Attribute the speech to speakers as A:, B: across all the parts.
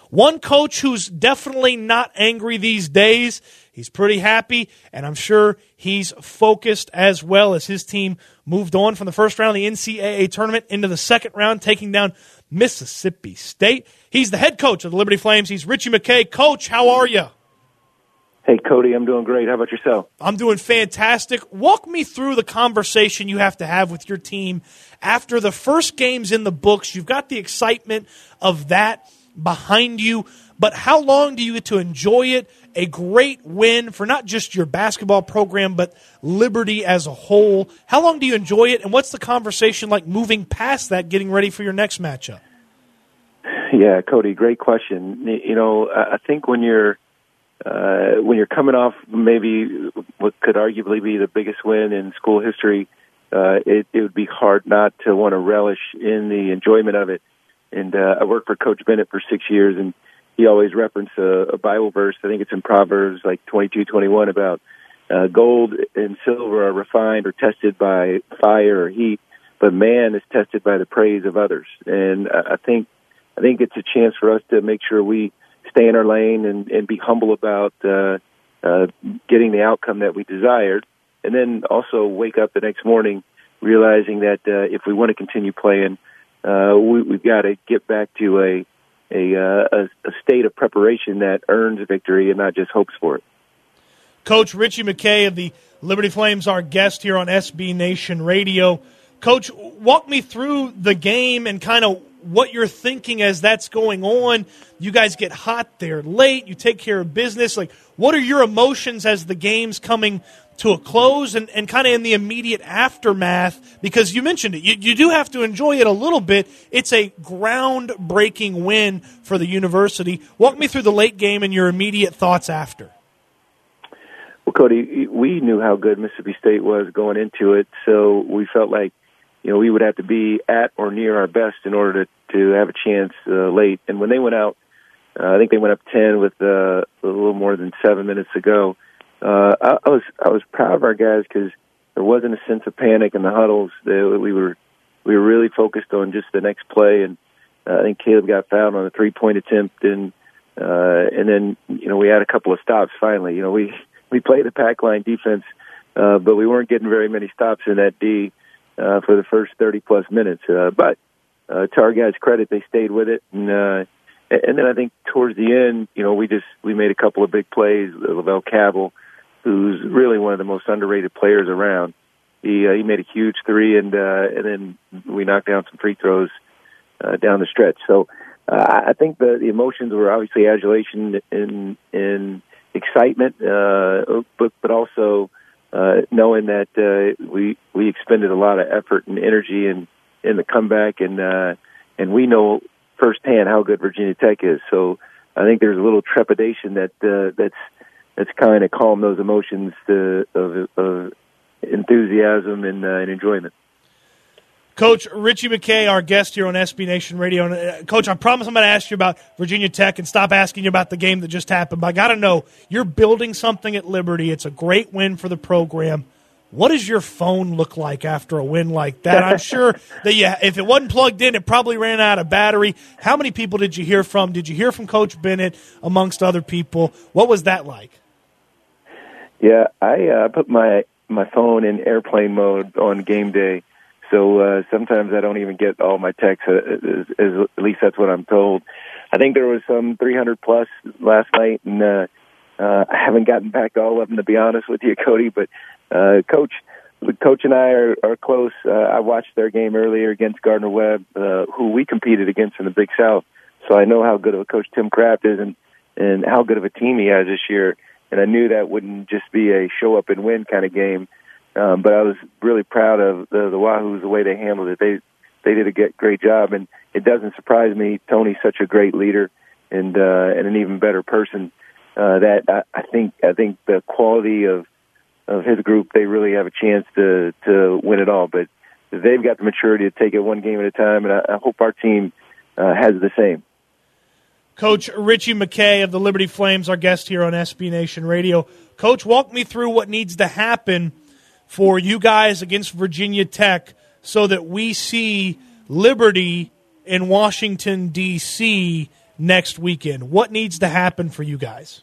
A: One coach who's definitely not angry these days. He's pretty happy, and I'm sure he's focused as well as his team moved on from the first round of the NCAA tournament into the second round, taking down Mississippi State. He's the head coach of the Liberty Flames. He's Richie McKay. Coach, how are you?
B: Hey, Cody, I'm doing great. How about yourself?
A: I'm doing fantastic. Walk me through the conversation you have to have with your team after the first game's in the books. You've got the excitement of that behind you, but how long do you get to enjoy it? A great win for not just your basketball program, but Liberty as a whole. How long do you enjoy it, and what's the conversation like moving past that, getting ready for your next matchup?
B: Yeah, Cody, great question. You know, I think when you're coming off maybe what could arguably be the biggest win in school history, it would be hard not to want to relish in the enjoyment of it. And I worked for Coach Bennett for 6 years, and he always referenced a Bible verse. I think it's in Proverbs like 22:21 about gold and silver are refined or tested by fire or heat, but man is tested by the praise of others. And I think it's a chance for us to make sure we stay in our lane and be humble about getting the outcome that we desired, and then also wake up the next morning realizing that if we want to continue playing, we've got to get back to a state of preparation that earns victory and not just hopes for it.
A: Coach Richie McKay of the Liberty Flames, our guest here on SB Nation Radio. Coach, walk me through the game and kind of what you're thinking as that's going on. You guys get hot there late. You take care of business. Like, what are your emotions as the game's coming to a close and kind of in the immediate aftermath? Because you mentioned it. You do have to enjoy it a little bit. It's a groundbreaking win for the university. Walk me through the late game and your immediate thoughts after.
B: Well, Cody, we knew how good Mississippi State was going into it, so we felt like we would have to be at or near our best in order to have a chance late. And when they went out, I think they went up 10 with a little more than 7 minutes to go. I was proud of our guys because there wasn't a sense of panic in the huddles. We were really focused on just the next play. And I think Caleb got fouled on a 3-point attempt, and then we had a couple of stops. Finally, we played a pack line defense, but we weren't getting very many stops in that D for the first 30-plus minutes. But to our guys' credit, they stayed with it. And then I think towards the end, we made a couple of big plays. Lavelle Cabell, who's really one of the most underrated players around, he made a huge three, and then we knocked down some free throws down the stretch. So I think the emotions were obviously adulation and excitement, but also knowing that we expended a lot of effort and energy in the comeback, and we know firsthand how good Virginia Tech is. So I think there's a little trepidation that's kind of calmed those emotions of enthusiasm and enjoyment.
A: Coach Richie McKay, our guest here on SB Nation Radio. And, Coach, I promise I'm going to ask you about Virginia Tech and stop asking you about the game that just happened. But I got to know, you're building something at Liberty. It's a great win for the program. What does your phone look like after a win like that? I'm sure that if it wasn't plugged in, it probably ran out of battery. How many people did you hear from? Did you hear from Coach Bennett amongst other people? What was that like?
B: Yeah, I put my phone in airplane mode on game day. So sometimes I don't even get all my texts, at least that's what I'm told. I think there was some 300-plus last night, and I haven't gotten back to all of them, to be honest with you, Cody. But Coach and I are close. I watched their game earlier against Gardner-Webb, who we competed against in the Big South. So I know how good of a coach Tim Kraft is and how good of a team he has this year. And I knew that wouldn't just be a show-up-and-win kind of game. But I was really proud of the Wahoos, the way they handled it. They did a great job, and it doesn't surprise me. Tony's such a great leader and an even better person. That I think the quality of his group, they really have a chance to win it all. But they've got the maturity to take it one game at a time, and I hope our team has the same.
A: Coach Richie McKay of the Liberty Flames, our guest here on SB Nation Radio. Coach, walk me through what needs to happen for you guys against Virginia Tech so that we see Liberty in Washington, D.C. next weekend? What needs to happen for you guys?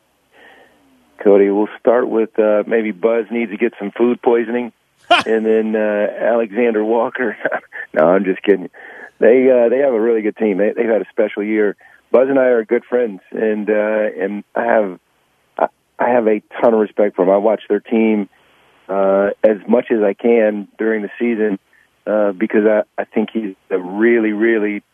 B: Cody, we'll start with maybe Buzz needs to get some food poisoning, and then Alexander Walker. No, I'm just kidding. They have a really good team. They've had a special year. Buzz and I are good friends, and I have a ton of respect for them. I watch their team as much as I can during the season because I think he's a really, really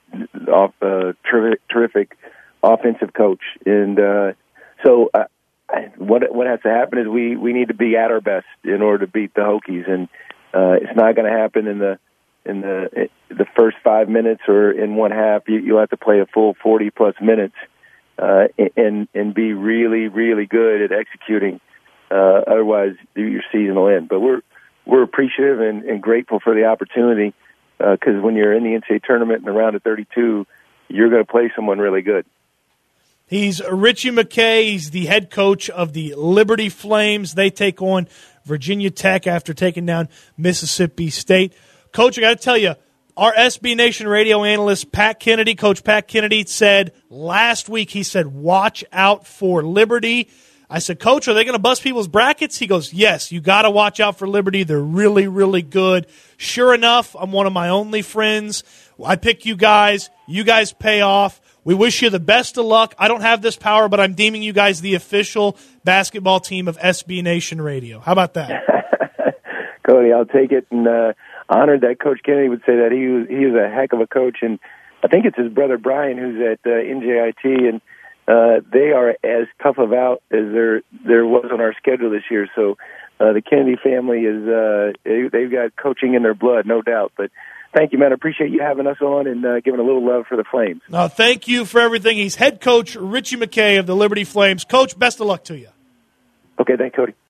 B: terrific offensive coach. And so what has to happen is we need to be at our best in order to beat the Hokies, and it's not going to happen in the first 5 minutes or in one half. You'll have to play a full 40-plus minutes and be really, really good at executing. Otherwise, your season will end. But we're appreciative and grateful for the opportunity because when you're in the NCAA tournament in the round of 32, you're going to play someone really good.
A: He's Richie McKay. He's the head coach of the Liberty Flames. They take on Virginia Tech after taking down Mississippi State. Coach, I got to tell you, our SB Nation radio analyst, Pat Kennedy, Coach Pat Kennedy, said last week, he said, watch out for Liberty. I said, Coach, are they going to bust people's brackets? He goes, yes, you got to watch out for Liberty. They're really, really good. Sure enough, I'm one of my only friends. I pick you guys. You guys pay off. We wish you the best of luck. I don't have this power, but I'm deeming you guys the official basketball team of SB Nation Radio. How about that?
B: Cody, I'll take it, and honored that Coach Kennedy would say that. He was a heck of a coach, and I think it's his brother Brian who's at NJIT, and they are as tough of out as there was on our schedule this year. So the Kennedy family they've got coaching in their blood, no doubt. But thank you, man. I appreciate you having us on and giving a little love for the Flames.
A: Thank you for everything. He's head coach Richie McKay of the Liberty Flames. Coach, best of luck to you.
B: Okay, thanks, Cody.